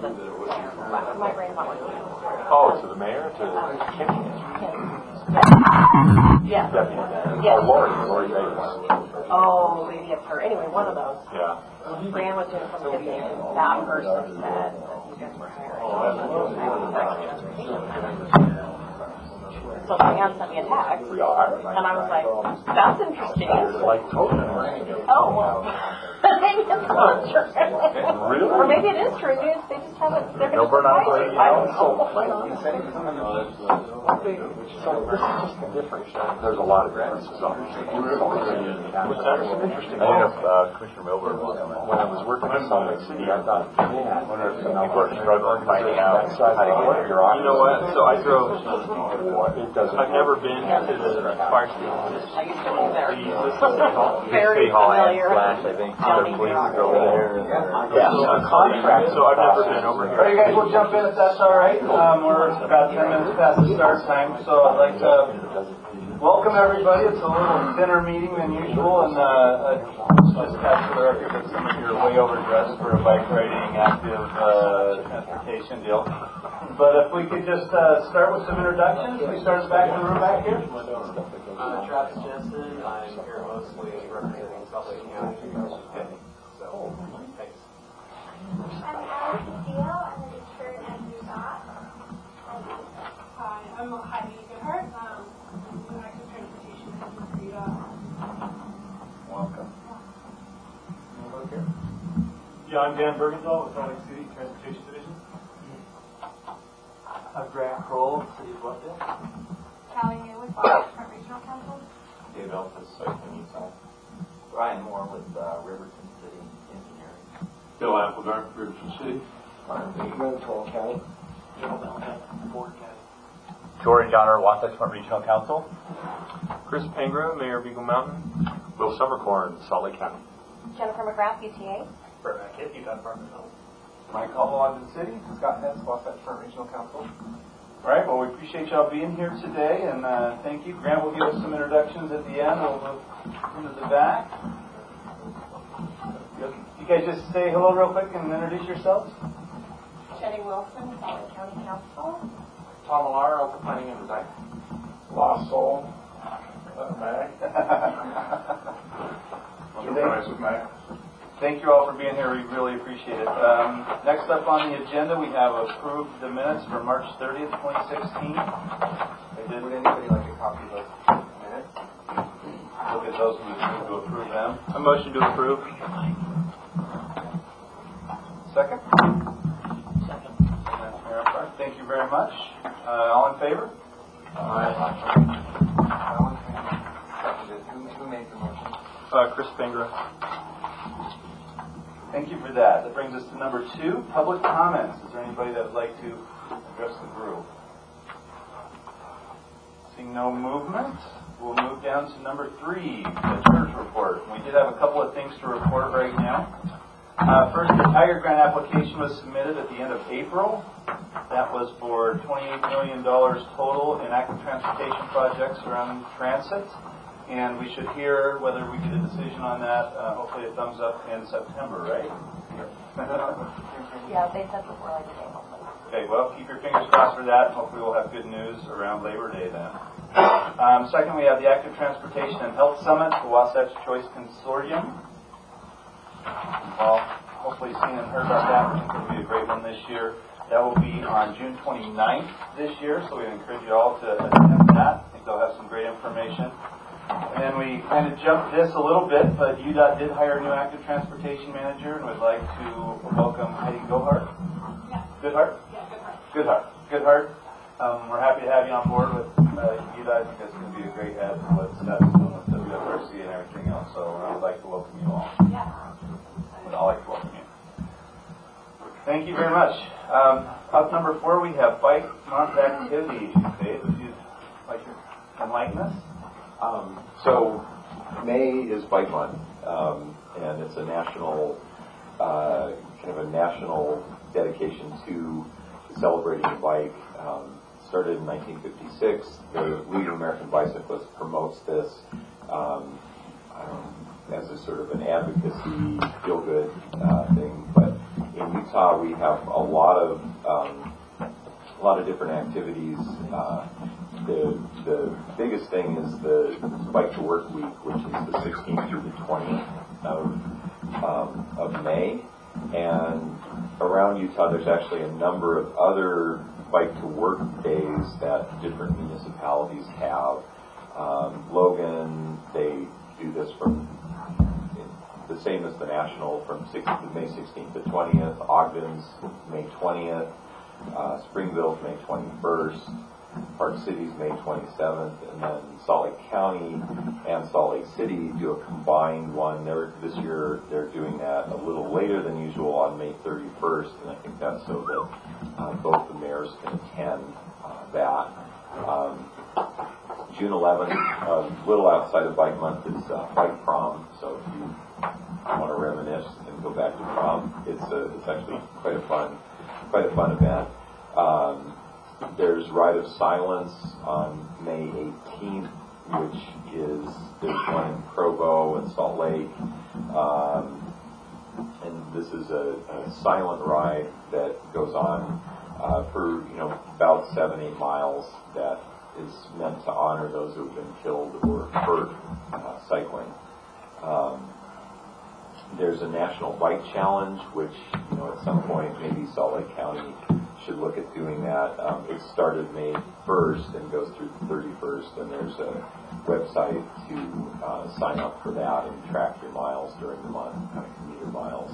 My brain's not working. Oh, to the mayor? To Kenny? Yeah. Yeah. Lori Bates. Oh, maybe it's her. Anyway, one of those. Yeah. Fran was doing some tipping, and that person said you guys were hiring. So Fran sent me a text, and I was like, that's interesting. Like totally. Oh, well. Maybe it's not true. Really? Or maybe it is true. They just haven't. They're No going to burnout. surprise you. I don't know. So this is just the difference. There's a lot of differences, obviously. Interesting. I don't know if Commissioner Milburn was on that. When I was working in Salt Lake City, I thought, man, I wonder if some people are struggling finding out how to get your You know what? So I drove. It doesn't. I've never been to the fire station. I used to live there. Very Very Hall and familiar. Flash, I think. Other police go over there. Yeah, so contract. So I've never been over here. All right, you guys will jump in if that's all right. We're about 10 minutes past the start time, so I'd like to welcome everybody. It's a little thinner meeting than usual, and just catch for the record that some of you are way overdressed for a bike riding, active transportation deal. But if we could just start with some introductions. We start back in the room back here. Travis Jensen. I'm here mostly representing Salt Lake County. So, thanks. I'm Alex Castillo. I'm an intern at UDOT. Hi, I'm Heidi Goodhart. I'm an active transportation manager for UDOT. Welcome. Yeah, I'm Dan Bergendahl with Salt Lake City Transportation Division. I'm Grant Kroll, City of Bluffdale. Callie New with Boston Regional Council. Dave Elfis, Site Inside. Ryan Moore with Riverton City Engineering. Bill Applegarth, Riverton City. Toll County. Tori Donner, Wasatch Front Regional Council. Chris Pangra, Mayor of Eagle Mountain. Will Summercorn, Salt Lake County. Jennifer McGrath, UTA. Bert Hackett, UDOT Department of Health. Mike Caldwell, Ogden City. Scott Hess, Wasatch Front Regional Council. All right, well, we appreciate y'all being here today, and thank you. Grant will give us some introductions at the end. We'll move into the back. You guys just say hello real quick and introduce yourselves. Jenny Wilson, Salt Lake County Council. Tom Millar, Open Planning and Design. Lost Soul. Mac. Thank you all for being here. We really appreciate it. Next up on the agenda, we have approved the minutes for March 30th, 2016. Would anybody like a copy of those minutes? Look at those who need to approve them. A motion to approve. Second? Second. Thank you very much. All in favor? Who made the motion? Chris Pangra. Thank you for that. That brings us to number 2, public comments. Is there anybody that would like to address the group? Seeing no movement, we'll move down to number 3, the church report. We did have a couple of things to report right now. First, the Tiger Grant application was submitted at the end of April. That was for $28 million total in active transportation projects around transit. And we should hear whether we get a decision on that, hopefully a thumbs up in September, right? Yeah, they said before Labor Day. Okay, well, keep your fingers crossed for that. Hopefully we'll have good news around Labor Day then. Second, we have the Active Transportation and Health Summit, the Wasatch Choice Consortium. Well, hopefully seen and heard about that. I think it'll be a great one this year. That will be on June 29th this year, so we encourage you all to attend that. I think they'll have some great information. And then we kind of jumped this a little bit, but UDOT did hire a new active transportation manager and would like to welcome Heidi Gohart. Yeah. Goodhart? Yeah, Goodhart. Goodhart. We're happy to have you on board with UDOT. I think it's going to be a great add to what's doing with WFRC and everything else. So I would like to welcome you all. Yeah. Would all like to welcome you. Thank you very much. Up number 4, we have bike month activities. Dave, would you like to enlighten us? So May is Bike Month, and it's a national, kind of a national dedication to celebrating the bike. Started in 1956. The League of American Bicyclists promotes this as a sort of an advocacy, feel-good thing. But in Utah, we have a lot of different activities. The biggest thing is the Bike to Work Week, which is the 16th through the 20th of May. And around Utah, there's actually a number of other Bike to Work days that different municipalities have. Logan, they do this from the same as the national from May 16th to 20th. Ogden's May 20th. Springville's May 21st. Park City's May 27th, and then Salt Lake County and Salt Lake City do a combined one. This year they're doing that a little later than usual on May 31st, and I think that's so that both the mayors can attend that. June 11th, a little outside of Bike Month, is Bike Prom. So if you want to reminisce and go back to prom, it's actually quite a fun event. There's Ride of Silence on May 18th, which there's one in Provo and Salt Lake. And this is a silent ride that goes on for about 7-8 miles that is meant to honor those who have been killed or hurt cycling. There's a National Bike Challenge, which at some point maybe Salt Lake County should look at doing that. It started May 1st and goes through the 31st, and there's a website to sign up for that and track your miles during the month, kind of commuter miles.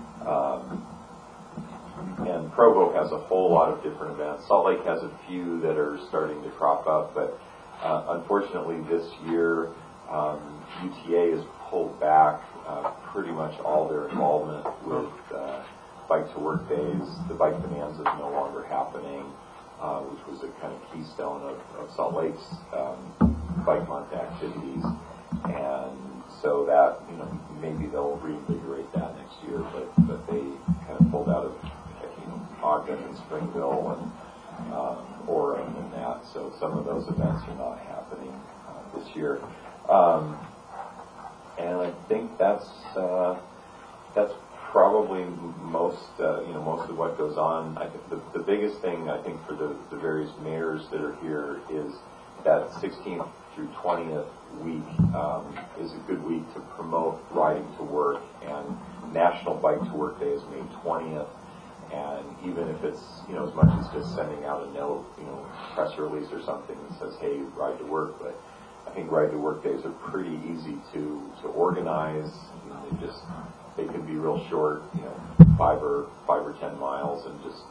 And Provo has a whole lot of different events. Salt Lake has a few that are starting to crop up, but unfortunately this year UTA has pulled back pretty much all their involvement with Bike to Work days. The Bike Bonanza is no longer happening, which was a kind of keystone of Salt Lake's Bike Month activities. And so that, maybe they'll reinvigorate that next year, but they kind of pulled out of Ogden and Springville and Orem and that. So some of those events are not happening this year. And I think that's probably most of what goes on. I think the biggest thing I think for the various mayors that are here is that 16th through 20th week is a good week to promote riding to work, and National Bike to Work Day is May 20th. And even if it's as much as just sending out a note, press release or something that says, "Hey, ride to work," but I think ride to work days are pretty easy to organize. They can be real short, 5 or 10 miles, and just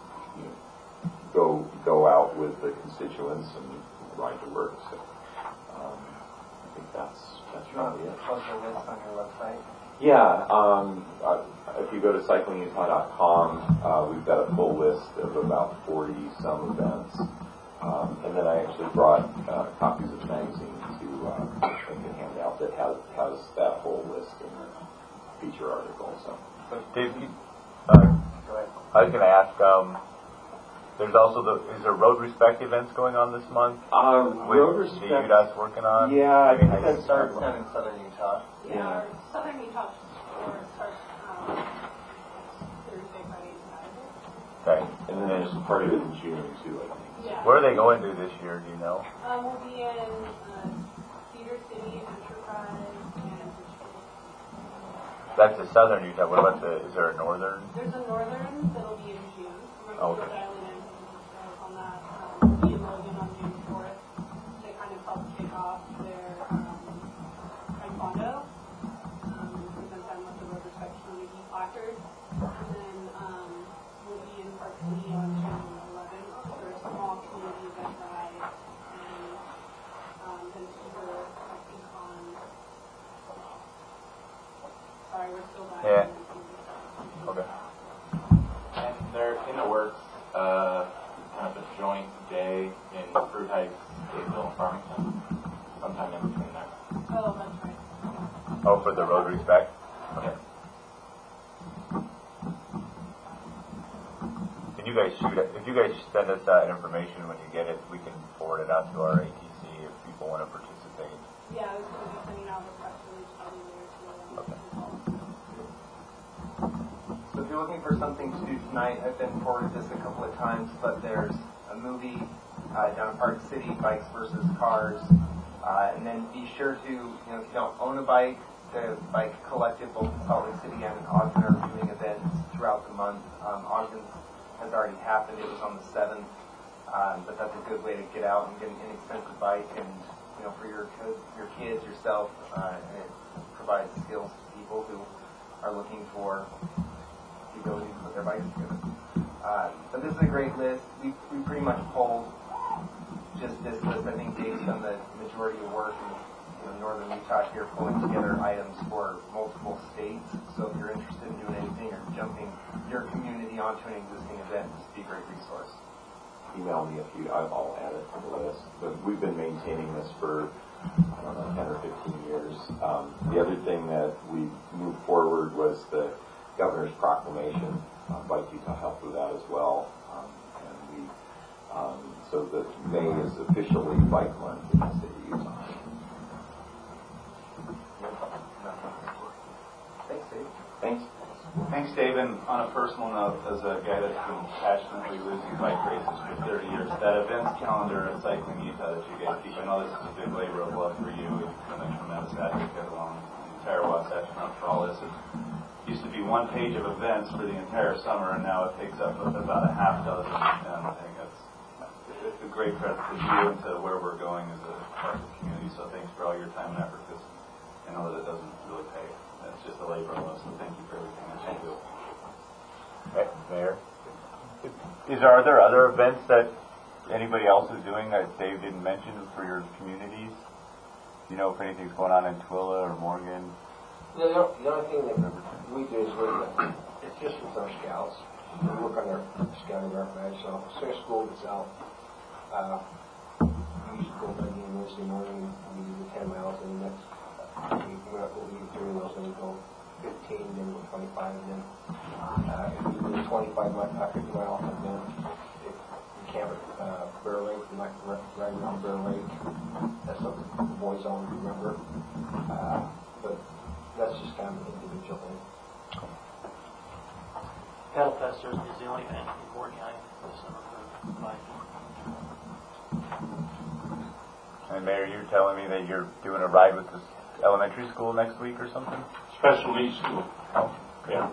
go out with the constituents and ride to work. So I think that's really it. Post a list on your website. Yeah, if you go to cyclingutah.com, we've got a full list of about 40 some events, and then I actually brought copies of the magazine to hand out that has that whole list in the feature article. So, Dave, go ahead. I was going to ask. There's also is there Road Respect events going on this month? Road Respect. The UDOT's working on. Yeah, I mean, That starts down in southern Utah. Yeah, our southern Utah store starts Thursday, Friday, Saturday. Okay. And then there's part of it in June too, I think. Yeah. Where are they going to this year? Do you know? We'll be in Cedar City, Enterprise, and Richmond. That's the southern Utah. What about is there a northern? There's a northern that'll be in June. Oh, okay. Rhode Island and on that. We'll be in Logan on June 4th to kind of help kick off their taekwondo. Present them with the Road Respect Community placard. And then we'll be in Park City on June 11th for a small community event ride. And then super, I think on, sorry, we're still back. Yeah. Okay. And they're in the works, kind of a joint day in Fruit Heights, Stateville, Farmington, sometime in between there. Oh, that's right. Oh, for the Road Respect. Okay. Can you guys if you guys send us that information when you get it, we can forward it out to our ATC if people want to participate. Yeah, I was going to be sending out the press release probably later today. Okay. So you're looking for something to do tonight, I've been forwarded this a couple of times, but there's a movie down in Park City, Bikes versus Cars. And then be sure to, if you don't own a bike, the Bike Collective, both in Salt Lake City and in Ogden, are doing events throughout the month. Ogden has already happened. It was on the 7th. But that's a good way to get out and get an inexpensive bike, and for your kids, yourself, and it provides skills to people who are looking for the ability to put their bikes together. But this is a great list. We pretty much pulled just this list, I think, based on the majority of work in northern Utah here, pulling together items for multiple states. So if you're interested in doing anything or jumping your community onto an existing event, this would be a great resource. Email me if I'll add it to the list. But we've been maintaining this for, 10 or 15 years. The other thing that we moved forward was the governor's proclamation. Bike Utah helped with that as well. So that May is officially Bike Month in the city of Utah. Thanks, Dave. Thanks. Thanks, Dave. And on a personal note, as a guy that's been passionately losing bike races for 30 years, that events calendar at Cycling Utah that you guys keep, I know this is a big labor of love for you. You've been a tremendous advocate along the entire Wasatch Front for all this. It used to be one page of events for the entire summer, and now it takes up about a half dozen. And I think it's a great credit to you and to where we're going as a part of the community. So thanks for all your time and effort, because I know that it doesn't really pay. It's just a labor of love, so thank you for everything that you do. Okay, Mayor. Are there other events that anybody else is doing that Dave didn't mention for your communities? Do you know if anything's going on in Twilla or Morgan? The only thing that we do is it's just with our scouts. We work on our scouting rep badge. So as soon as school gets out, we usually go back in Wednesday morning. We do the 10 miles, and the next week we'll be doing those, and we go 15, then we'll 25, and then if we do a 25-mile event, if we camp at Bear Lake, we like to ride around Bear Lake. That's something the boys always remember. But that's just kind of an individual thing. Paddle Fest is the only event in Fort County this summer for biking. And Mayor, you're telling me that you're doing a ride with this elementary school next week or something? Special needs school. Oh, Yeah.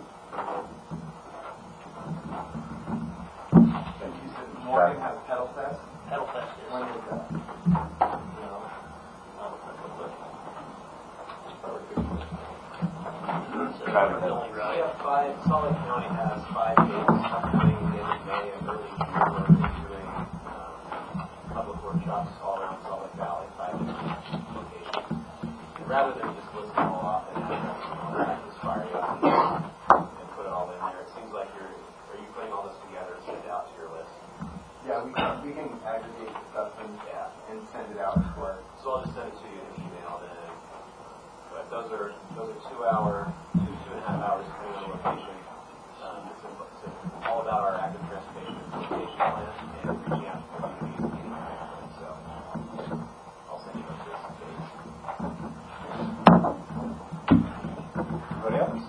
You said Morgan has Pedal Fest? Paddle Fest is. When is that? Salt Lake County has 5 days coming in May and early June where we're doing public workshops all around Salt Lake Valley, 5 different locations. And rather than just list them all off and just fire it up and put it all in there, it seems like are you putting all this together and send it out to your list? Yeah, we can aggregate the stuff and send it out to our. So I'll just send it to you in an email then. But those are 2-2.5 hours depending on the location. It's all about our active transportation implementation plan and reaching out to communities anywhere. So I'll send you those just in case. Anybody else?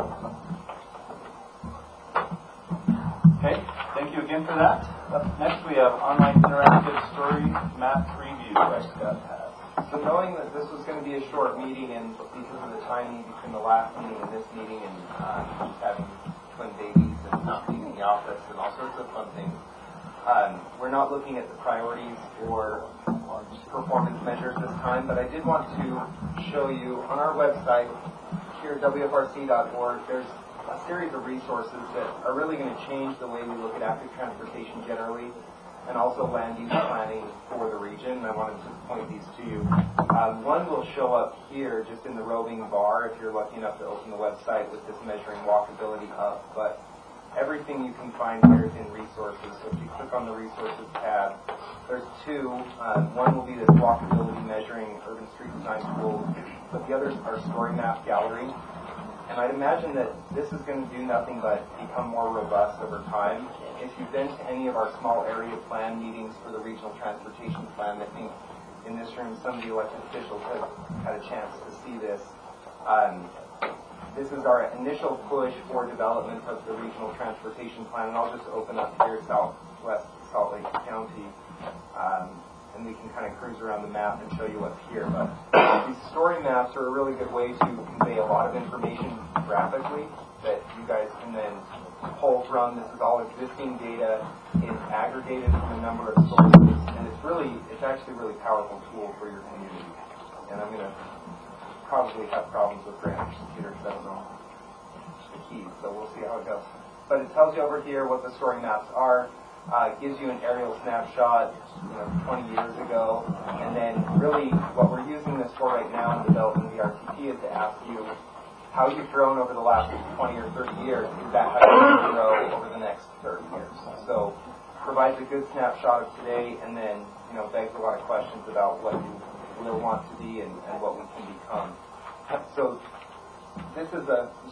Okay, thank you again for that. Up next we have online interactive story map preview by Scott Pass. So knowing that this was going to be a short meeting, and because of the timing between the last meeting and this meeting, and just having twin babies and being in the office and all sorts of fun things, we're not looking at the priorities or performance measures this time, but I did want to show you on our website here at WFRC.org, there's a series of resources that are really going to change the way we look at active transportation generally, and also land use planning for the region. I wanted to point these to you. One will show up here just in the roving bar if you're lucky enough to open the website with this measuring walkability up. But everything you can find here is in resources. So if you click on the resources tab, there's 2. One will be this walkability measuring urban street design tool, but the others are story map gallery. And I'd imagine that this is going to do nothing but become more robust over time. If you've been to any of our small area plan meetings for the regional transportation plan, I think in this room some of the elected officials have had a chance to see this. this is our initial push for development of the regional transportation plan, and I'll just open up here southwest Salt Lake County, and we can kind of cruise around the map and show you what's here. But these story maps are a really good way to convey a lot of information graphically that you guys can then pull from. This is all existing data. It's aggregated from a number of sources, and it's actually a really powerful tool for your community. And I'm going to probably have problems with Graham's computer because I don't know the keys, so we'll see how it goes. But it tells you over here what the story maps are. It gives you an aerial snapshot, 20 years ago, and then really what we're using this for right now in developing the RTP is to ask you how you've grown over the last 20 or 30 years. Is that how you're going to grow over the next 30 years? So provides a good snapshot of today, and then begs a lot of questions about what you will want to be and what we can become. So this is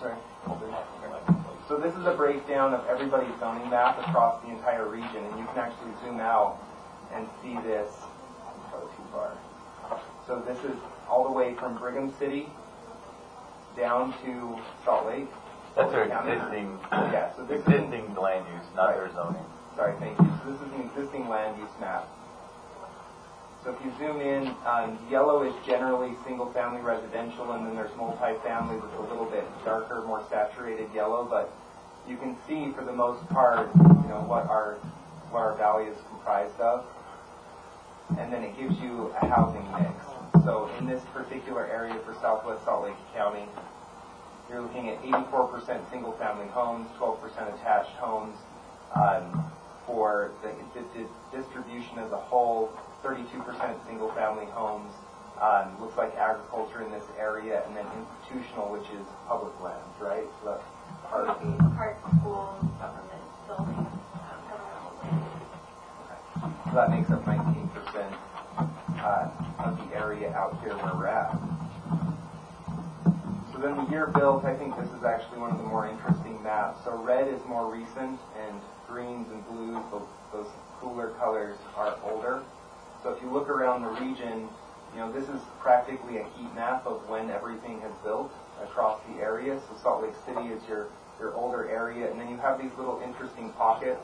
a breakdown of everybody's zoning map across the entire region, and you can actually zoom out and see this. Probably too far. So this is all the way from Brigham City down to Salt Lake. That's their existing, so this existing land use, not their zoning. Sorry, thank you. So this is an existing land use map. So if you zoom in, yellow is generally single-family residential, and then there's multifamily with a little bit darker, more saturated yellow. But you can see, for the most part, what our valley is comprised of, and then it gives you a housing mix. So in this particular area for Southwest Salt Lake County, you're looking at 84% single-family homes, 12% attached homes. For the distribution as a whole, 32% single-family homes. Looks like agriculture in this area, and then institutional, which is public lands, right? So that's Parks, schools, government buildings, governmental land. So that makes up 19% of the area out here where we're at. So then the year built, I think this is actually one of the more interesting maps. So red is more recent, and greens and blues, those cooler colors, are older. So if you look around the region, this is practically a heat map of when everything has built across the area. So Salt Lake City is your older area, and then you have these little interesting pockets.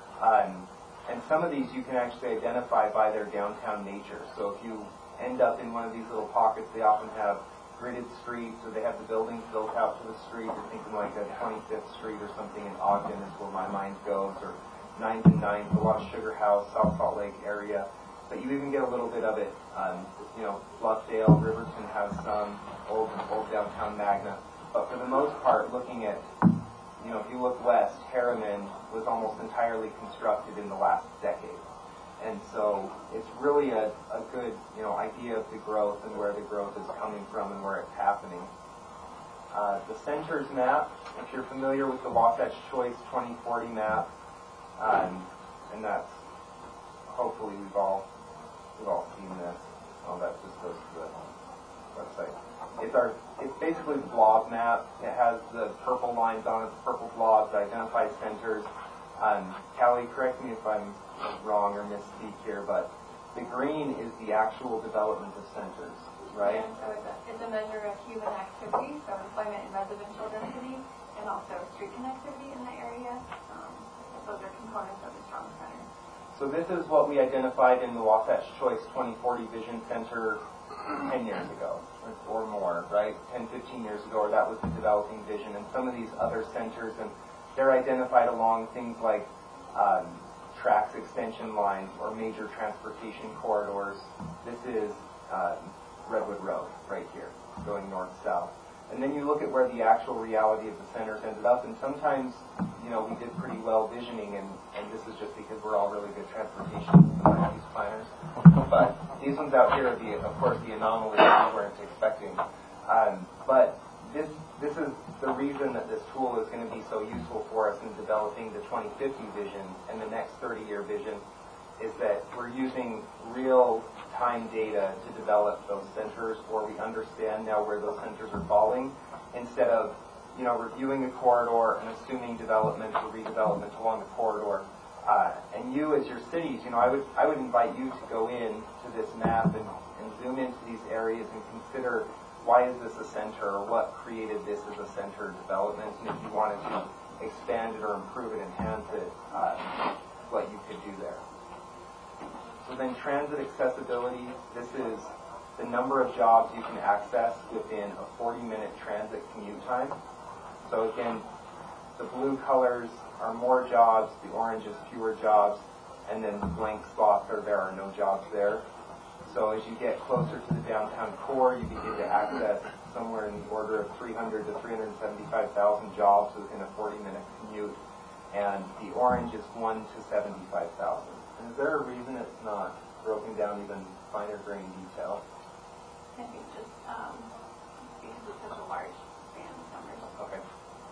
And some of these you can actually identify by their downtown nature. So if you end up in one of these little pockets, they often have gridded streets, or they have the buildings built out to the street. You're thinking like a 25th Street or something in Ogden is where my mind goes, or 9th and 9th, a lot of Sugar House, South Salt Lake area. But you even get a little bit of it, Bluffdale, Riverton has some, old downtown Magna. But for the most part, looking at, if you look west, Harriman was almost entirely constructed in the last decade. And so it's really a good, idea of the growth and where the growth is coming from and where it's happening. The centers map, if you're familiar with the Wasatch Choice 2040 map, and that's, hopefully we've all seen this. Oh, that just goes to the website. It's basically the blob map. It has the purple lines on it, the purple blobs, identify centers. Callie, correct me if I'm wrong or misspeak here, but the green is the actual development of centers, right? And so it's a measure of human activity, so employment and residential density, and also street connectivity in the area. Those are components of the strong center. So this is what we identified in the Wasatch Choice 2040 Vision Center 10 years ago, or more, right? 10, 15 years ago, or that was the developing vision. And some of these other centers, and they're identified along things like tracks extension lines or major transportation corridors. This is Redwood Road right here, going north-south. And then you look at where the actual reality of the centers ended up, and sometimes, we did pretty well visioning, and this is just because we're all really good transportation land use planners. But these ones out here are, of course, the anomaly that we weren't expecting. But this is the reason that this tool is going to be so useful for us in developing the 2050 vision and the next 30-year vision, is that we're using real-time data to develop those centers, or we understand now where those centers are falling, instead of reviewing a corridor and assuming development or redevelopment along the corridor. And you, as your cities, I would invite you to go in to this map and zoom into these areas and consider why is this a center, or what created this as a center development, and if you wanted to expand it or improve it, enhance it, what you could do there. So then transit accessibility, this is the number of jobs you can access within a 40-minute transit commute time. So again, the blue colors are more jobs, the orange is fewer jobs, and then the blank spots are there are no jobs there. So as you get closer to the downtown core, you begin to access somewhere in the order of 300 to 375,000 jobs within a 40-minute commute, and the orange is 1 to 75,000. And is there a reason it's not broken down even finer grain detail? I think just because it's such a large span of numbers. Okay.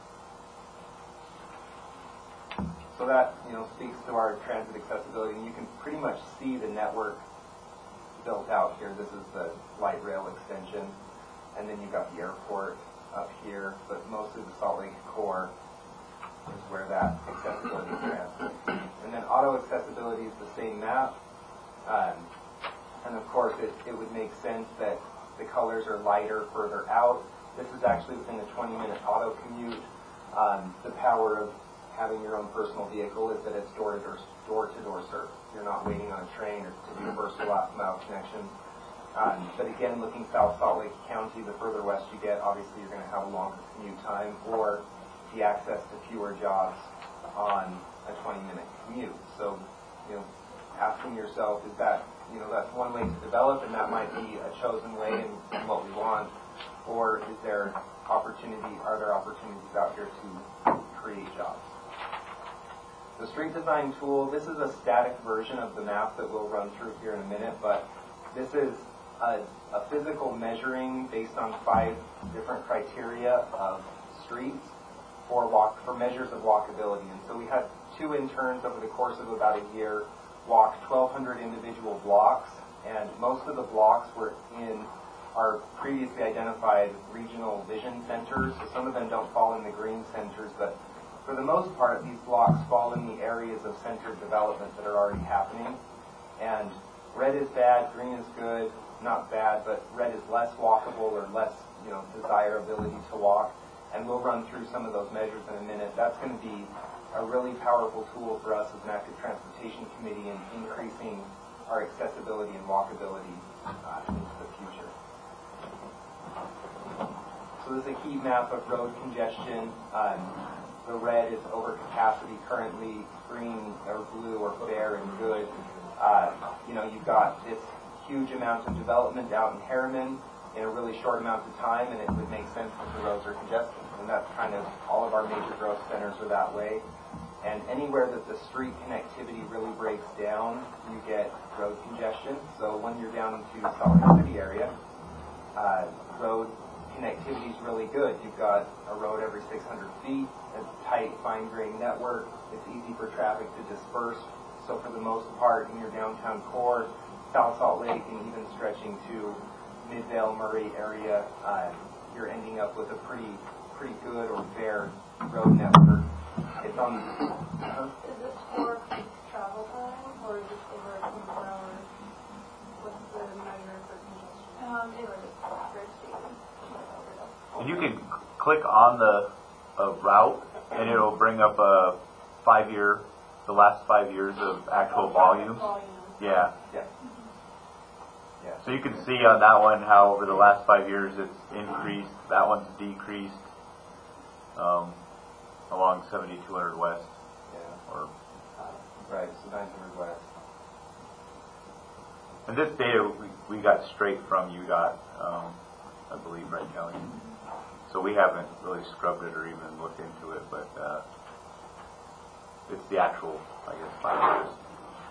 So that, speaks to our transit accessibility, and you can pretty much see the network built out here. This is the light rail extension, and then you've got the airport up here, but mostly the Salt Lake core is where that accessibility is transit. And then auto accessibility is the same map, and of course it would make sense that the colors are lighter further out. This is actually within a 20-minute auto commute. The power of having your own personal vehicle is that it's door-to-door service. You're not waiting on a train or to do first or last mile connection. But again, looking South Salt Lake County, the further west you get, obviously you're going to have a longer commute time or the access to fewer jobs on a 20-minute commute. So, asking yourself, is that, that's one way to develop, and that might be a chosen way in what we want, or are there opportunities out here to create jobs? The street design tool, this is a static version of the map that we'll run through here in a minute, but this is a physical measuring based on 5 different criteria of streets for measures of walkability. And so we had 2 interns over the course of about a year walk 1,200 individual blocks, and most of the blocks were in our previously identified regional vision centers. So some of them don't fall in the green centers, but for the most part, these blocks fall in the areas of centered development that are already happening. And red is bad, green is good, not bad, but red is less walkable or less, desirability to walk. And we'll run through some of those measures in a minute. That's going to be a really powerful tool for us as an active transportation committee in increasing our accessibility and walkability into the future. So this is a heat map of road congestion. The red is overcapacity currently, green or blue or fair and good. You've got this huge amount of development out in Harriman in a really short amount of time, and it would make sense if the roads are congested. And that's kind of all of our major growth centers are that way. And anywhere that the street connectivity really breaks down, you get road congestion. So when you're down into Salt Lake City area, road connectivity is really good. You've got a road every 600 feet, a tight, fine-grained network. It's easy for traffic to disperse. So for the most part, in your downtown core, South Salt Lake, and even stretching to Midvale, Murray area, you're ending up with a pretty good or fair road network. It's on. Is this for peak travel time, or is this over 24 hours? What's the measure for congestion? It was just average daily. And you can click on the route, and it'll bring up the last 5 years of actual volumes. Yeah. Yeah. Yeah. So you can see on that one how over the last 5 years it's increased. That one's decreased along 7200 West. Yeah. Or Right. So 900 West. and this data we got straight from UDOT, I believe, right, Kelly? So we haven't really scrubbed it or even looked into it, but it's the actual, 5 years.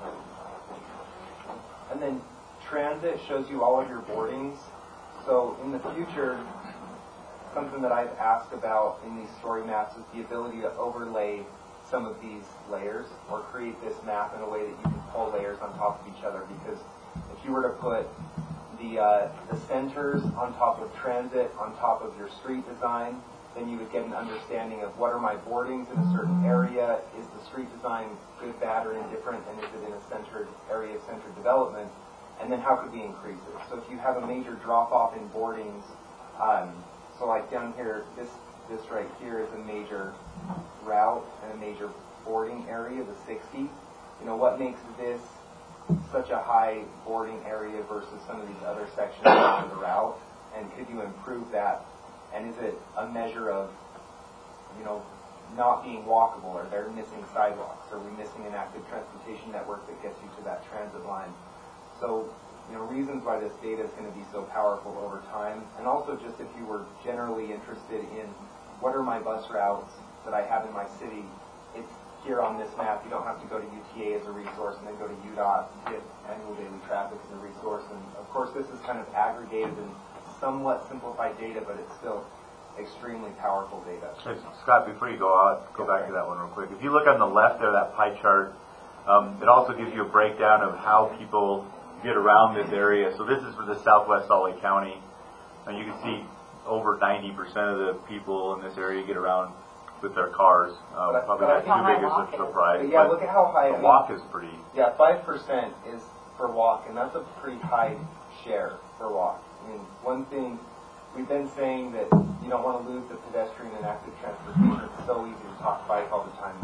And then transit shows you all of your boardings. So in the future, something that I've asked about in these story maps is the ability to overlay some of these layers or create this map in a way that you can pull layers on top of each other. Because if you were to put the centers on top of transit, on top of your street design, then you would get an understanding of what are my boardings in a certain area, is the street design good, bad, or indifferent, and is it in a centered area of centered development, and then how could we increase it? So if you have a major drop-off in boardings So like down here, this right here is a major route and a major boarding area, the 60. You know, what makes this such a high boarding area versus some of these other sections on the route? And could you improve that? And is it a measure of, you know, not being walkable? Are there missing sidewalks? Are we missing an active transportation network that gets you to that transit line? So, you know, reasons why this data is going to be so powerful over time. And also just if you were generally interested in what are my bus routes that I have in my city, it's here on this map. You don't have to go to UTA as a resource and then go to UDOT to get annual daily traffic as a resource. And of course, this is kind of aggregated and somewhat simplified data, but it's still extremely powerful data. Hey, Scott, before you go back to that one real quick. If you look on the left there, that pie chart, it also gives you a breakdown of how people get around this area. So this is for the southwest Salt Lake County, and you can see over 90% of the people in this area get around with their cars. Probably not too big as a surprise. But yeah, look at how high. The walk is pretty. Yeah, 5% is for walk, and that's a pretty high share for walk. I mean, one thing we've been saying that you don't want to lose the pedestrian and active transportation. It's so easy to talk bike all the time.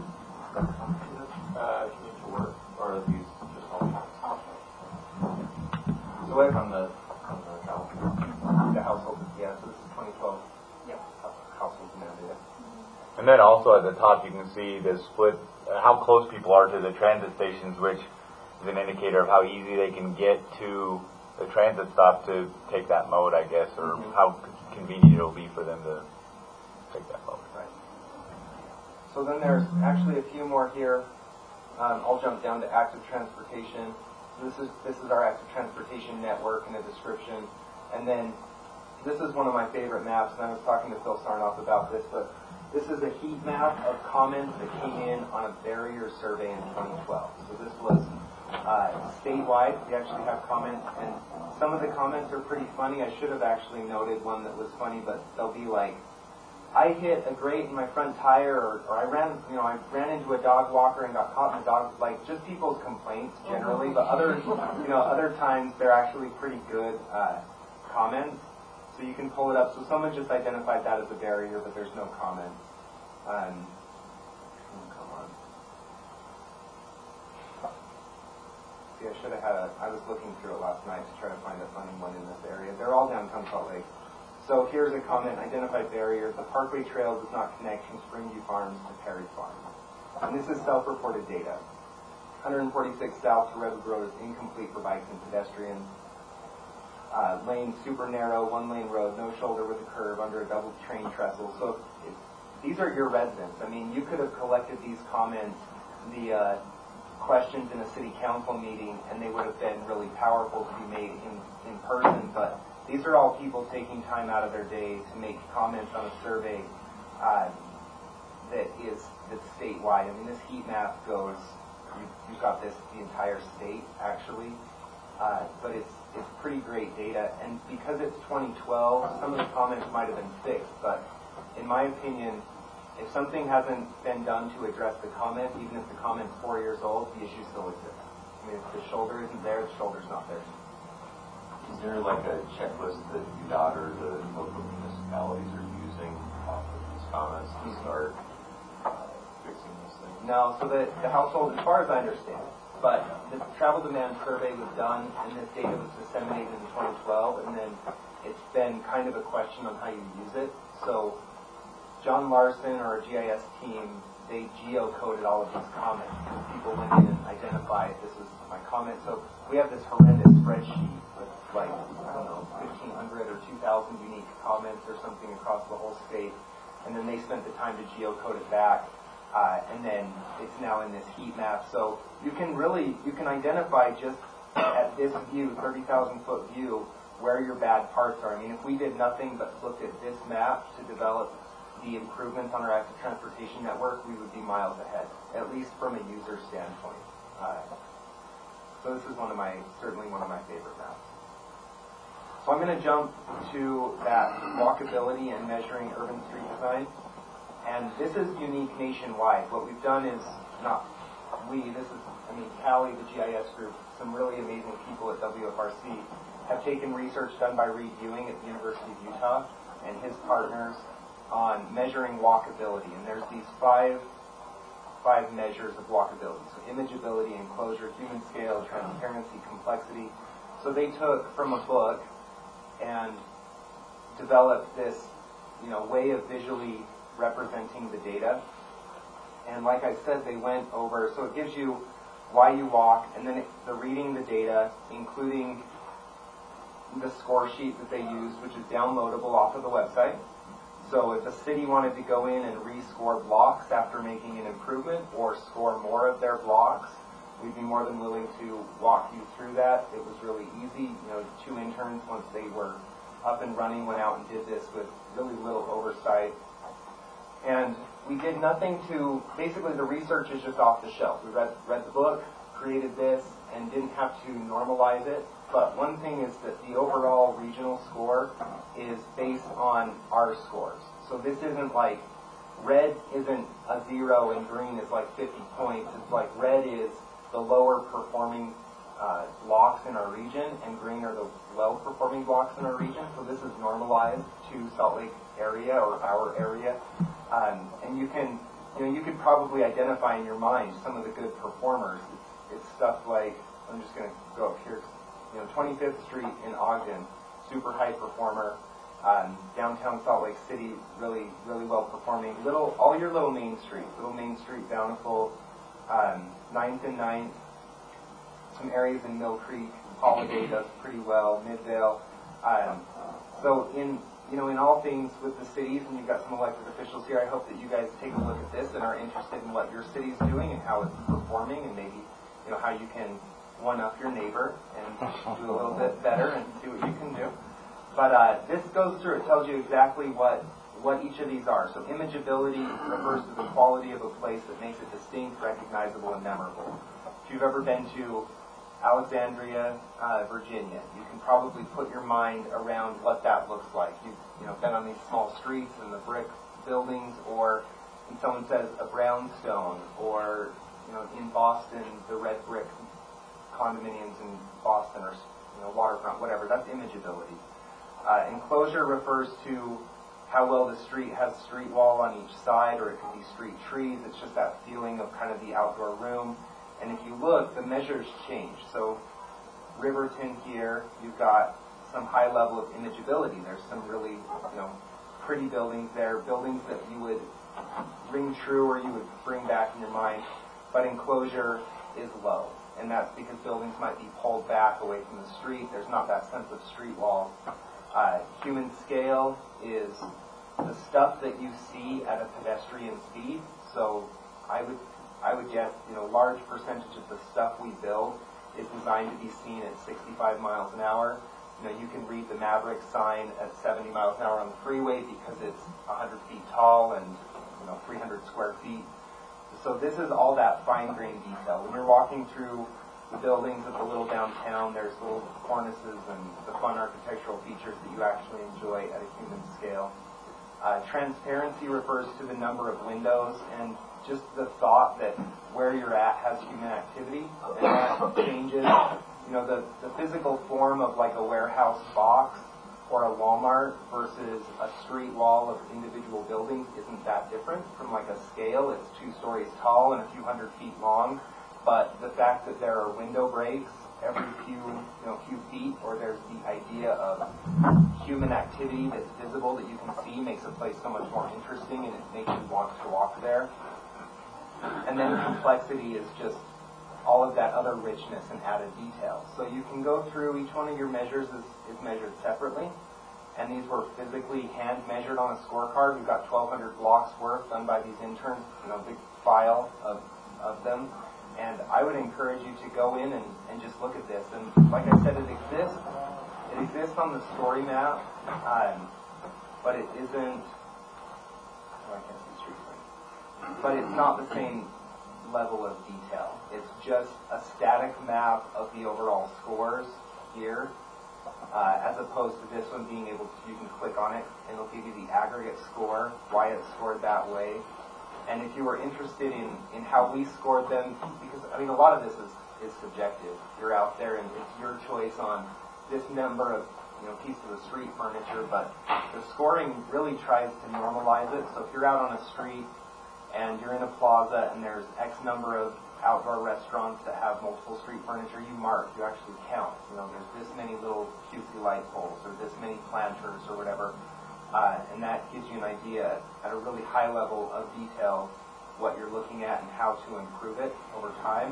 Commute to work, or are these just home? So what From the house. the household? Yeah, so this is 2012. Yep. Household demand data. And then also at the top you can see the split, how close people are to the transit stations, which is an indicator of how easy they can get to the transit stop to take that mode, I guess, or how convenient it'll be for them to take that mode. Right. So then there's actually a few more here. I'll jump down to active transportation. This is our active transportation network in a description. And then this is one of my favorite maps, and I was talking to Phil Sarnoff about this, but this is a heat map of comments that came in on a barrier survey in 2012. So this was statewide. We actually have comments, and some of the comments are pretty funny. I should have actually noted one that was funny, but they'll be like, I hit a grate in my front tire, or I ran into a dog walker and got caught in the dog, like just people's complaints generally, but other times they're actually pretty good comments. So you can pull it up. So someone just identified that as a barrier, but there's no comment. Come on. See, I should have had I was looking through it last night to try to find a funny one in this area. They're all downtown Salt Lake. So here's a comment, identified barrier. The Parkway Trail does not connect from Springview Farms to Perry Farm. And this is self-reported data. 146 south to Redwood Road is incomplete for bikes and pedestrians. Lane super narrow, one-lane road, no shoulder with a curve, under a double train trestle. So these are your residents. I mean, you could have collected these comments, the questions in a city council meeting, and they would have been really powerful to be made in person. But these are all people taking time out of their day to make comments on a survey that's statewide. I mean, this heat map goes. You've got the entire state actually, but it's pretty great data. And because it's 2012, some of the comments might have been fixed. But in my opinion, if something hasn't been done to address the comment, even if the comment's 4 years old, the issue still exists. I mean, if the shoulder isn't there, the shoulder's not there. Is there like a checklist that UDOT or the local municipalities are using off of these comments to start fixing this thing? No, so the household, as far as I understand, but the travel demand survey was done, and this data was disseminated in 2012, and then it's been kind of a question on how you use it. So John Larson, our GIS team, they geocoded all of these comments. People went in and identified this was my comment. So we have this horrendous spreadsheet with like, I don't know, 1,500 or 2,000 unique comments or something across the whole state. And then they spent the time to geocode it back. And then it's now in this heat map. So you can identify just at this view, 30,000 foot view, where your bad parts are. I mean, if we did nothing but looked at this map to develop the improvements on our active transportation network, we would be miles ahead, at least from a user standpoint. So this is certainly one of my favorite maps. So I'm going to jump to that walkability and measuring urban street design. And this is unique nationwide. What we've done is Callie, the GIS group, some really amazing people at WFRC have taken research done by Reed Ewing at the University of Utah and his partners on measuring walkability. And there's these five measures of walkability. So imageability, enclosure, human scale, transparency, complexity. So they took from a book and developed this, way of visually representing the data. And like I said, they went over, so it gives you why you walk, and then the reading the data, including the score sheet that they use, which is downloadable off of the website. So if a city wanted to go in and rescore blocks after making an improvement or score more of their blocks, we'd be more than willing to walk you through that. It was really easy. 2 interns, once they were up and running, went out and did this with really little oversight. And we did nothing to, basically the research is just off the shelf. We read the book, created this, and didn't have to normalize it. But one thing is that the overall regional score is based on our scores. So this isn't like, red isn't a 0 and green is like 50 points. It's like red is the lower performing blocks in our region, and green are the well-performing blocks in our region. So this is normalized to Salt Lake area or our area. And you can, you could probably identify in your mind some of the good performers. It's stuff like, I'm just going to go up here. 25th Street in Ogden, super high performer. Downtown Salt Lake City, really, really well performing. All your little Main Street, Bountiful, 9th and 9th, some areas in Mill Creek, Holiday does pretty well, Midvale. So in all things with the cities, and you've got some elected officials here, I hope that you guys take a look at this and are interested in what your city's doing and how it's performing, and maybe how you can one-up your neighbor and do a little bit better and see what you can do. But this goes through, it tells you exactly what each of these are. So imageability refers to the quality of a place that makes it distinct, recognizable, and memorable. If you've ever been to Alexandria, Virginia, you can probably put your mind around what that looks like. You've been on these small streets and the brick buildings, or when someone says a brownstone, or in Boston, the red brick condominiums in Boston, or waterfront, whatever. That's imageability. Enclosure refers to how well the street has street wall on each side, or it could be street trees. It's just that feeling of kind of the outdoor room. And if you look, the measures change. So Riverton here, you've got some high level of imageability. There's some really, pretty buildings there, buildings that you would ring true or you would bring back in your mind. But enclosure is low. And that's because buildings might be pulled back away from the street. There's not that sense of street wall. Human scale is the stuff that you see at a pedestrian speed. So I would guess, large percentage of the stuff we build is designed to be seen at 65 miles an hour. You can read the Maverick sign at 70 miles an hour on the freeway because it's 100 feet tall and 300 square feet. So this is all that fine-grained detail. When you're walking through the buildings of the little downtown, there's little cornices and the fun architectural features that you actually enjoy at a human scale. Transparency refers to the number of windows and just the thought that where you're at has human activity, and that changes. The physical form of like a warehouse box or a Walmart versus a street wall of individual buildings isn't that different from like a scale. It's 2 stories tall and a few hundred feet long, but the fact that there are window breaks every few feet, or there's the idea of human activity that's visible that you can see, makes a place so much more interesting, and it makes you want to walk there. And then complexity is just all of that other richness and added detail. So you can go through, each one of your measures is measured separately, and these were physically hand measured on a scorecard. We've got 1,200 blocks worth done by these interns, big file of them. And I would encourage you to go in and just look at this. And like I said, it exists on the story map, but it isn't, I can't see street light. But it's not the same level of detail. It's just a static map of the overall scores here, as opposed to this one being able to, you can click on it and it'll give you the aggregate score, why it's scored that way. And if you were interested in how we scored them, because a lot of this is subjective. You're out there and it's your choice on this number of pieces of street furniture, but the scoring really tries to normalize it. So if you're out on a street and you're in a plaza and there's X number of outdoor restaurants that have multiple street furniture, you mark, you actually count. There's this many little cutesy light poles or this many planters or whatever, and that gives you an idea at a really high level of detail what you're looking at and how to improve it over time.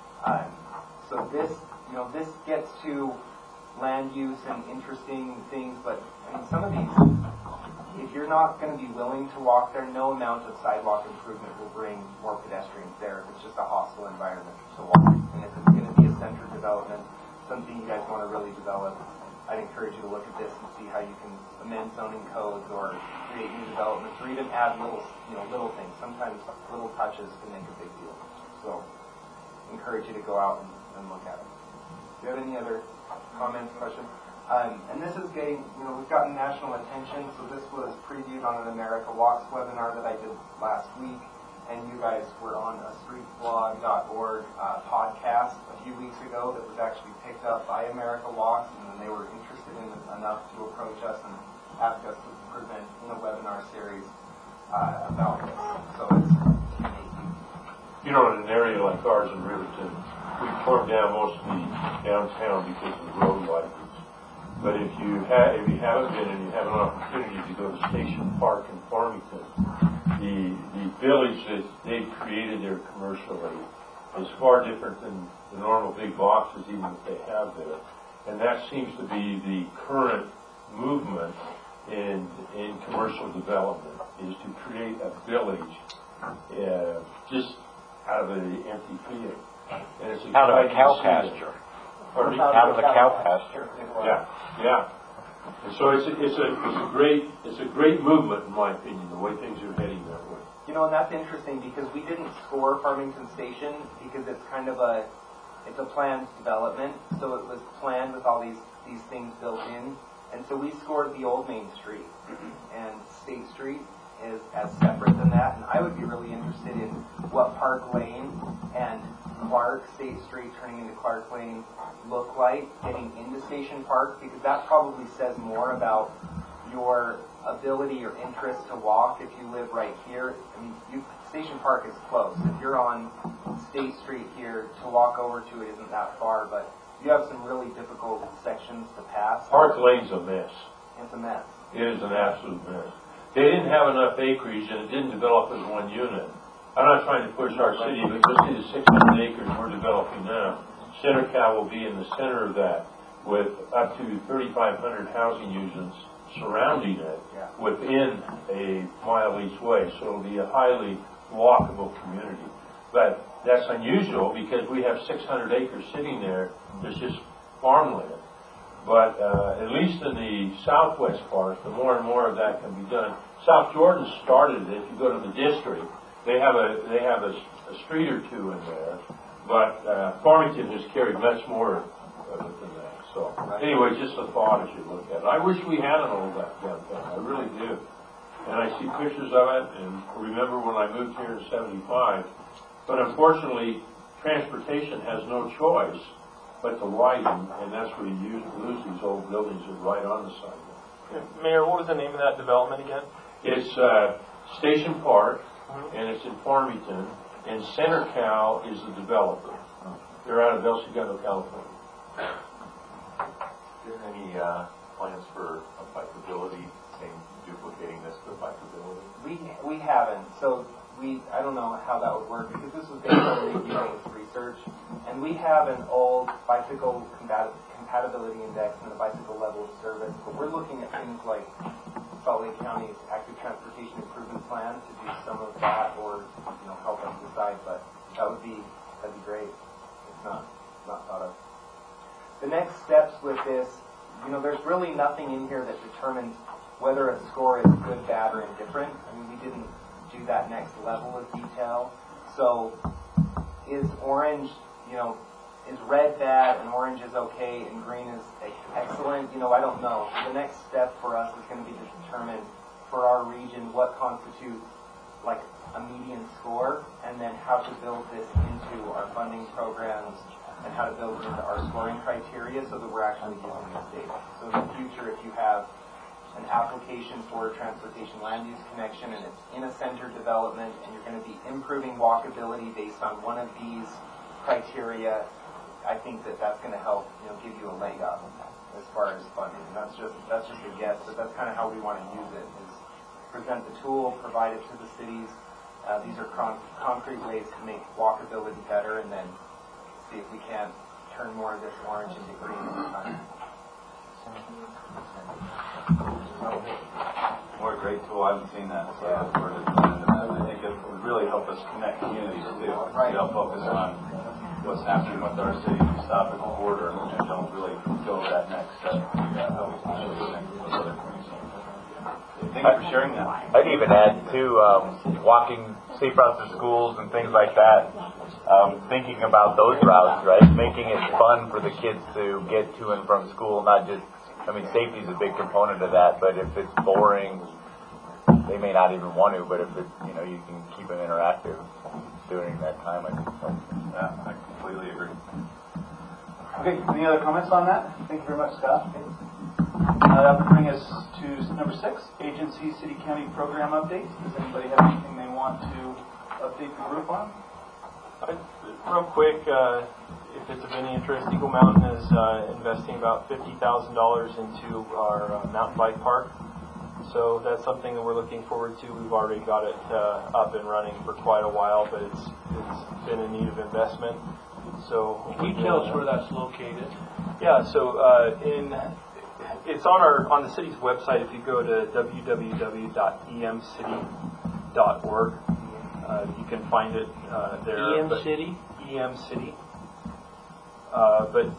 So this gets to land use and interesting things, but some of these, if you're not going to be willing to walk there, no amount of sidewalk improvement will bring more pedestrians there. It's just a hostile environment to walk. And if it's going to be a centered development, something you guys want to really develop, I'd encourage you to look at this and see how you can amend zoning codes or create new developments or even add little things. Sometimes little touches can make a big deal. So encourage you to go out and look at it. Do you have any other comments, questions? And this is getting, we've gotten national attention, so this was previewed on an America Walks webinar that I did last week, and you guys were on a streetblog.org podcast a few weeks ago that was actually picked up by America Walks, and then they were interested in it enough to approach us and ask us to present in a webinar series about this. So it's in an area like ours in Riverton, we tore down most of the downtown because of the road widenings. But if you haven't been and you have an opportunity to go to Station Park in Farmington, the village that they've created there commercially is far different than the normal big boxes even that they have there. And that seems to be the current movement in commercial development, is to create a village just out of an empty field. And it's out of a cow pasture. Out of a cow pasture. Yeah. And so it's a great movement, in my opinion, the way things are heading that way. And that's interesting because we didn't score Farmington Station because it's kind of a planned development. So it was planned with all these things built in. And so we scored the old Main Street, and State Street is as separate than that. And I would be really interested in what Park Lane and State Street turning into Clark Lane look like getting into Station Park, because that probably says more about your ability or interest to walk if you live right here. Station Park is close. If you're on State Street here, to walk over to it isn't that far, but you have some really difficult sections to pass. Park Lane's a mess. It's a mess. It is an absolute mess. They didn't have enough acreage and it didn't develop as one unit. I'm not trying to push our city, but just see the 600 acres we're developing now. Center Cal will be in the center of that with up to 3,500 housing units surrounding it within a mile each way. So it'll be a highly walkable community. But that's unusual because we have 600 acres sitting there. There's just farmland. But at least in the southwest part, the more and more of that can be done. South Jordan started it. If you go to the district, they have a street or two in there. But Farmington has carried much more of it than that. So anyway, just a thought as you look at it. I wish we had an old downtown. I really do. And I see pictures of it and remember when I moved here in '75. But unfortunately, transportation has no choice but to widen, and that's where you lose these old buildings that are right on the sidewalk. Mayor, what was the name of that development again? It's Station Park, and it's in Farmington, and Center Cal is the developer. They're out of El Segundo, California. Is there any plans for bikeability, duplicating this for bikeability? We haven't. So I don't know how that would work because this was based on reviewing research, and we have an old bicycle compatibility index and a bicycle level of service, but we're looking at things like Salt Lake County's active transportation improvement plan to do some of that, or help us decide. But that'd be great. It's not thought of. The next steps with this, there's really nothing in here that determines whether a score is good, bad, or indifferent. We didn't do that next level of detail. So is orange, is red bad and orange is okay and green is excellent? I don't know. The next step for us is going to be to determine for our region what constitutes like a median score, and then how to build this into our funding programs and how to build it into our scoring criteria so that we're actually using this data. So in the future, if you have an application for a transportation land use connection and it's in a center development and you're going to be improving walkability based on one of these criteria, I think that that's going to help, give you a leg up as far as funding. And that's just a guess, but that's kind of how we want to use it, is present the tool, provide it to the cities. These are concrete ways to make walkability better, and then see if we can't turn more of this orange into green over time. More great tool. I haven't seen that, so I look forward to looking into that. I think it would really help us connect communities too. Right. They'll focus on what's happening with our city. We stop at the border and don't really go that next step. How we can really connect with other communities. Thank you for sharing that. I'd even add too, walking safe routes to schools and things like that. Thinking about those routes, right? Making it fun for the kids to get to and from school, not just, safety is a big component of that, but if it's boring, they may not even want to, but if it, you can keep them interactive during that time, I think so. Yeah, I completely agree. Okay, any other comments on that? Thank you very much, Scott. That would bring us to number 6, agency, city, county program updates. Does anybody have anything they want to update the group on? Real quick, if it's of any interest, Eagle Mountain is investing about $50,000 into our mountain bike park. So that's something that we're looking forward to. We've already got it up and running for quite a while, but it's been in need of investment. So can you tell us where that's located? Yeah, so it's on the city's website. If you go to www.emcity.org, you can find it there. EM City? EM City. But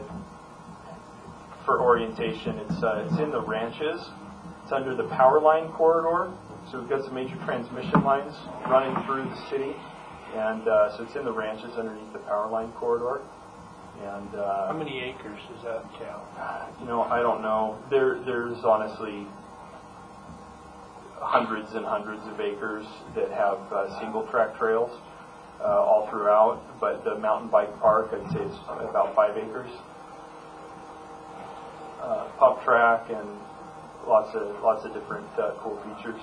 for orientation, it's in the ranches. It's under the power line corridor. So we've got some major transmission lines running through the city. And so it's in the ranches underneath the power line corridor. And how many acres does that count? I don't know. There's honestly hundreds and hundreds of acres that have single track trails all throughout, but the mountain bike park, I'd say, is about 5 acres. Pump track and lots of different cool features.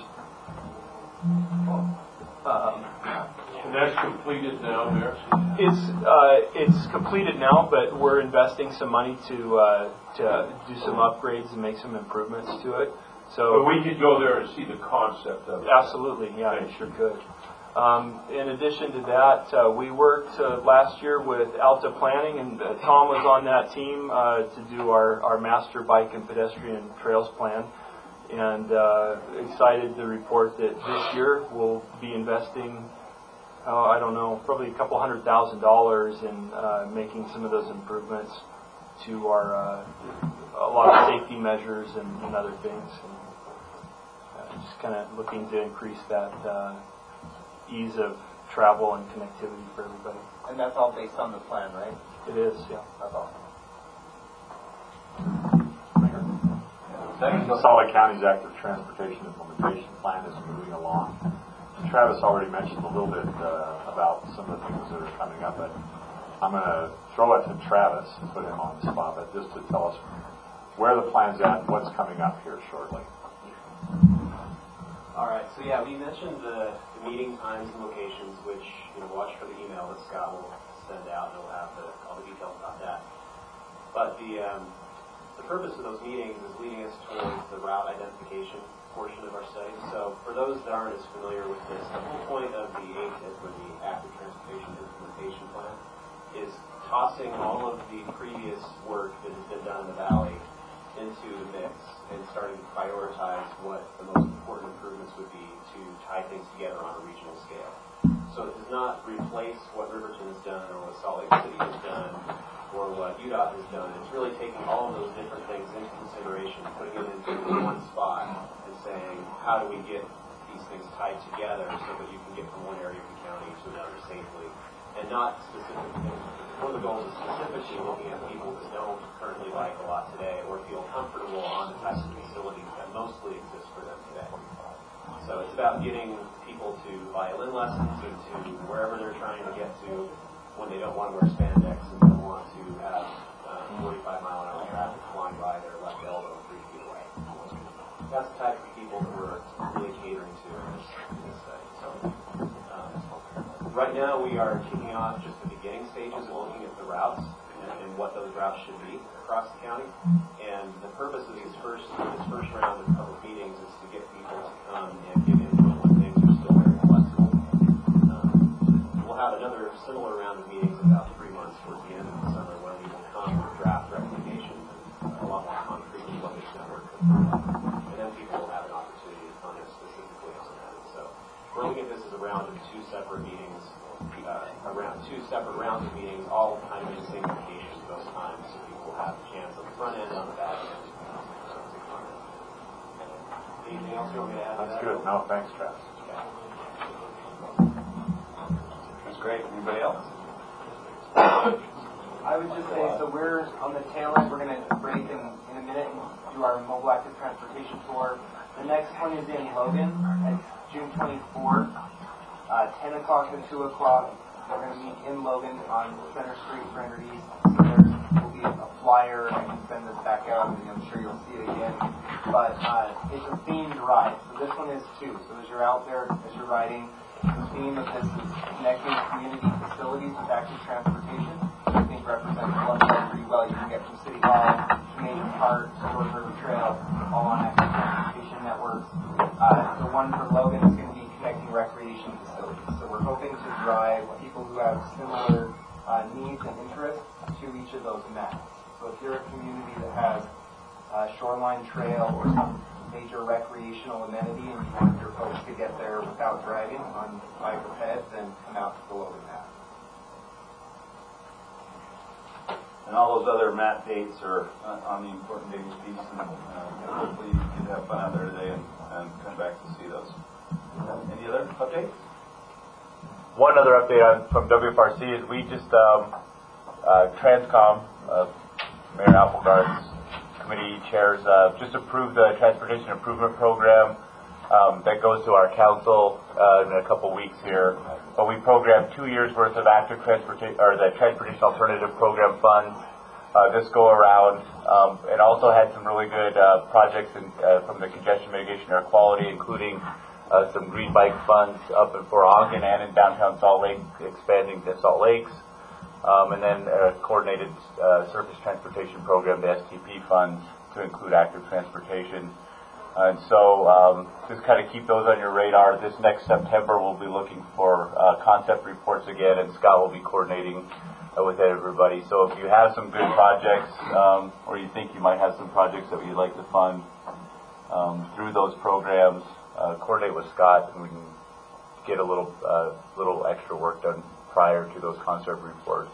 And that's completed now, Mayor? It's completed now, but we're investing some money to do some upgrades and make some improvements to it. So but we could go there and see the concept of it. Absolutely, yeah, you sure could. In addition to that, we worked last year with Alta Planning, and Tom was on that team to do our master bike and pedestrian trails plan. And excited to report that this year we'll be investing, probably a couple $100,000 in making some of those improvements to our a lot of safety measures and other things. And just kind of looking to increase that ease of travel and connectivity for everybody. And that's all based on the plan, right? It is, yeah. That's awesome. The Salt Lake County's active transportation implementation plan is moving along. Travis already mentioned a little bit about some of the things that are coming up, but I'm going to throw it to Travis and put him on the spot, but just to tell us where the plan's at and what's coming up here shortly. All right, so yeah, we mentioned the meeting times and locations, which, watch for the email that Scott will send out, and it'll have all the details about that. But the purpose of those meetings is leading us towards the route identification portion of our study. So for those that aren't as familiar with this, the whole point of the ATIP, or the Active Transportation Implementation Plan, is tossing all of the previous work that has been done in the Valley into the mix and starting to prioritize what the most important improvements would be to tie things together on a regional scale. So it does not replace what Riverton has done or what Salt Lake City has done or what UDOT has done. It's really taking all of those different things into consideration, putting them into one spot and saying, how do we get these things tied together so that you can get from one area of the county to another safely, and not specifically. One of the goals is specifically looking at people that don't currently bike a lot today or feel comfortable on the types of facilities that mostly exist for them today. So it's about getting people to violin lessons and to wherever they're trying to get to when they don't want to wear spandex and don't want Right now, we are kicking off just the beginning stages of looking at the routes and what those routes should be across the county. And the purpose of this first round of public meetings is to get people to come and give input when things are still very flexible. We'll have another similar round of meetings about 3 months towards the end of the summer when we will come with draft recommendations and a lot more concretely what this network could look like. And then people will have an opportunity to comment specifically on that. And so we're looking at this as a round of 2 separate meetings, around 2 separate rounds of meetings, all kind of in the same location those times, so people will have a chance on the front end and on the back end to comment. Anything else you want me to add to that? That's good. No, thanks, Travis. Okay. That's great. Anybody else? I would just say, so we're on the tail end. We're going to break in a minute and do our mobile active transportation tour. The next one is in Logan. It's June 24th, 10 o'clock and 2 o'clock. We're going to meet in Logan on Center Street, Brainerd East. So there will be a flyer, and I can send this back out, and I'm sure you'll see it again. But it's a themed ride. So this one is too. So as you're out there, as you're riding, the theme of this is connecting community facilities with active transportation. I think represents Bloodline pretty well. You can get from City Hall, Canadian Park, George River Trail, all on active transportation networks. The one for Logan is going to be connecting recreation facilities. So we're hoping to drive people who have similar needs and interests to each of those maps. So if you're a community that has a shoreline trail or some major recreational amenity and you want your folks to get there without driving on bike or ped, then come out to the Logan map. And all those other map dates are on the important days piece, and hopefully you can have fun out there today and come back to see those. Any other updates? One other update from WFRC is we just, Transcom, Mayor Applegarth's committee chairs, just approved the Transportation Improvement Program that goes to our council in a couple weeks here. But we programmed 2 years worth of active transportation, or the Transportation Alternative Program funds this go around, and also had some really good projects from the congestion mitigation air quality, including some green bike funds up in Fort Ogden and in downtown Salt Lake, expanding to Salt Lakes, and then a coordinated surface transportation program, the STP funds, to include active transportation. And so just kind of keep those on your radar. This next September we'll be looking for concept reports again, and Scott will be coordinating with everybody. So if you have some good projects, or you think you might have some projects that you'd like to fund through those programs, coordinate with Scott, and we can get a little extra work done prior to those concept reports.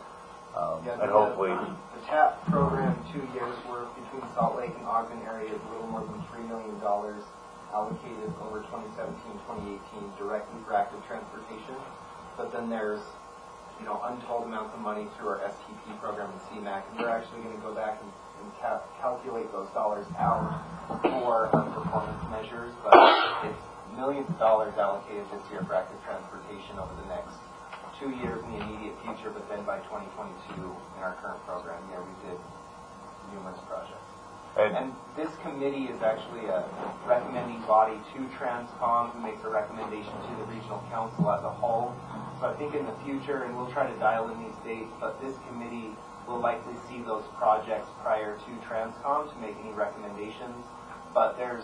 And hopefully the TAP program, 2 years worth between Salt Lake and Ogden area is a little more than $3 million allocated over 2017-2018 directly for active transportation. But then there's untold amounts of money through our STP program and CMAQ, and we're actually going to go back and calculate those dollars out for performance measures. But it's millions of dollars allocated this year for active transportation over the next 2 years in the immediate future, but then by 2022 in our current program year we did numerous projects. And this committee is actually a recommending body to Transcom, who makes a recommendation to the regional council as a whole. So I think in the future, and we'll try to dial in these dates, but this committee will likely see those projects prior to Transcom to make any recommendations. But there's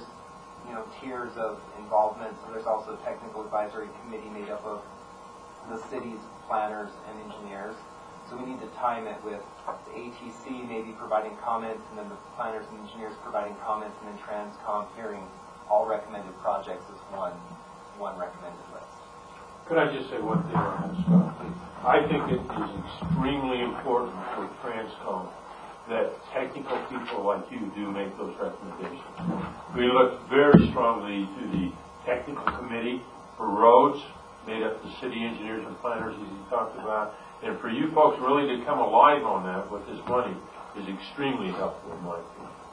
tiers of involvement. So there's also a technical advisory committee made up of the city's planners and engineers. So we need to time it with the ATC maybe providing comments, and then the planners and engineers providing comments, and then Transcom hearing all recommended projects as one recommended list. Could I just say one thing on that, Scott? I think it is extremely important for Transcom that technical people like you do make those recommendations. We look very strongly to the technical committee for roads, made up of the city engineers and planners, as you talked about. And for you folks really to come alive on that with this money is extremely helpful in my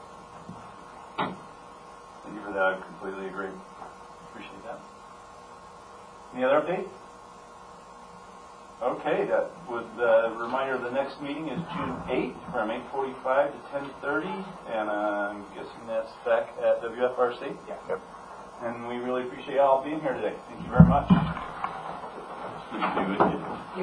opinion. Thank you for that. I completely agree. Appreciate that. Any other updates? Okay, that was the reminder. The next meeting is June 8th from 8:45 to 10:30, and I'm guessing that's back at WFRC? Yeah. Yep. And we really appreciate y'all being here today. Thank you very much. Good to be with you.